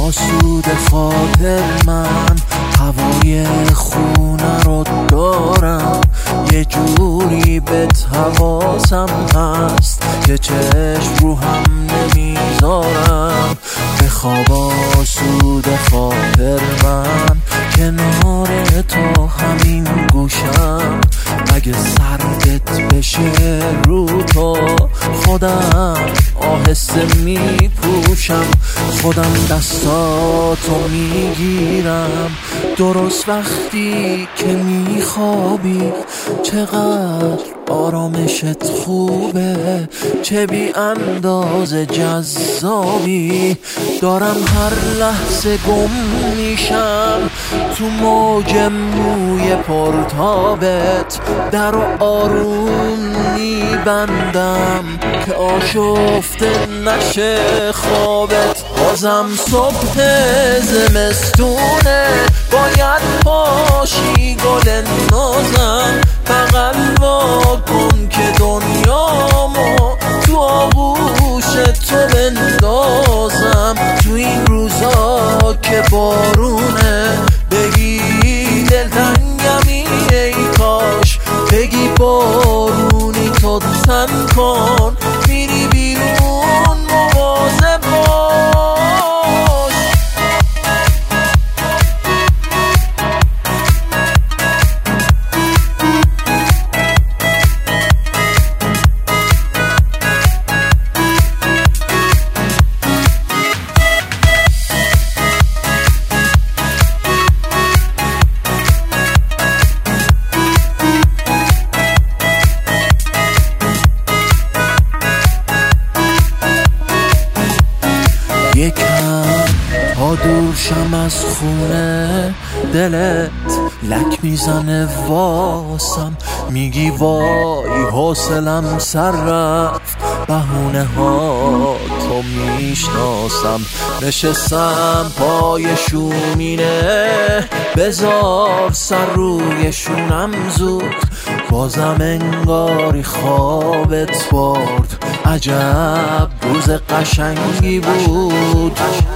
آسود خاطر من هوای خونه رو دارم، یه جوری بهت حواسم هست که چشم رو هم نمیذارم. به خواب آسود خاطر من کنار تو همین گوشم، اگه سردت بشه رو تو خودم آهسته میپوشم، خودم دستاتو میگیرم درست وقتی که میخوابی. چقدر آرامشت خوبه، چه بی اندازه جذابی، دارم هر لحظه گم میشم تو موج موی پرتابت. در و آروم میبندم که آشفته نشه خوابت. بازم صبح زمستونه، باید پاشی گل نازم، بغل واکن که دنیامو تو آغوش تو بندازم. تو این روزا که بارونه بگی دلتنگمی، ای کاش بگی بارونی تو تن کن، میری بیرون مواظب باش. یکم تا دور شم از خونه، دلت لک میزنه واسم، میگی وای حوصلم سر رفت، بهونه ها تو میشناسم. نشستم پای شومینه، بذار سر روی شونم زود، بازم انگاری خوابت برد، عجب روز قشنگی بود.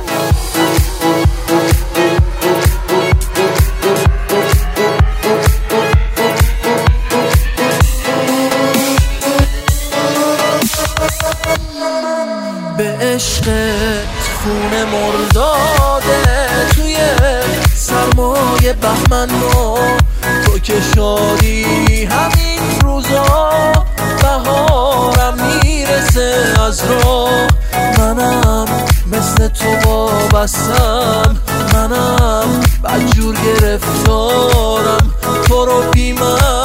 به عشقت خونه مرداده، توی سرمایه بهمن و تو که شادی همین روزا، بهارم میرسه از راه. منم مثل تو وابستم، منم بدجور گرفتارم، تو رو بی من